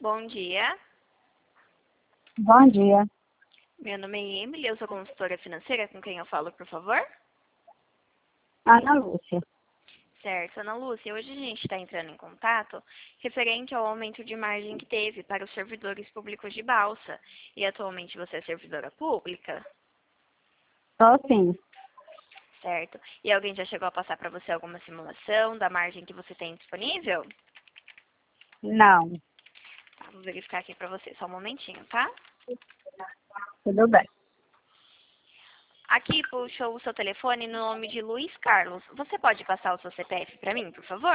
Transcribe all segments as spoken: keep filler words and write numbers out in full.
Bom dia. Bom dia. Meu nome é Emily, eu sou consultora financeira. Com quem eu falo, por favor? Ana Lúcia. Certo, Ana Lúcia. Hoje a gente está entrando em contato referente ao aumento de margem que teve para os servidores públicos de Balsa. E atualmente você é servidora pública? Tô sim. Certo. E alguém já chegou a passar para você alguma simulação da margem que você tem disponível? Não. Tá, vou verificar aqui para você, só um momentinho, tá? Tudo bem. Aqui puxou o seu telefone no nome de Luiz Carlos. Você pode passar o seu C P F para mim, por favor?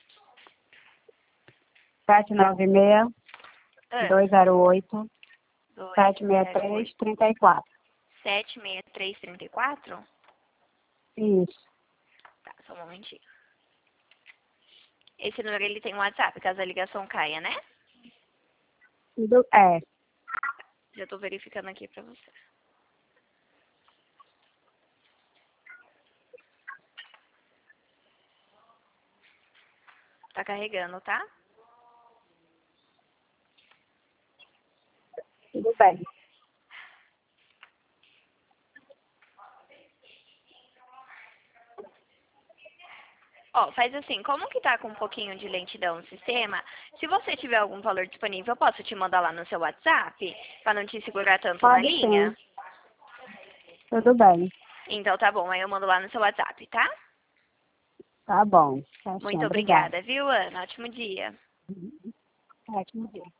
sete nove seis, Ah, dois zero oito, dois sete seis zero três, oito três quatro. sete seis três três quatro. Isso. Tá, só um momentinho. Esse número ele tem um WhatsApp, caso a ligação caia, né? Tudo é. Já tô verificando aqui pra você. Tá carregando, tá? Tudo bem. Ó, faz assim, como que tá com um pouquinho de lentidão no sistema, se você tiver algum valor disponível, eu posso te mandar lá no seu WhatsApp, pra não te segurar tanto na Pode linha? sim. Tudo bem. Então tá bom, aí eu mando lá no seu WhatsApp, tá? Tá bom. Tá sim. Muito Obrigada. obrigada, viu, Ana? Ótimo dia. Ótimo dia.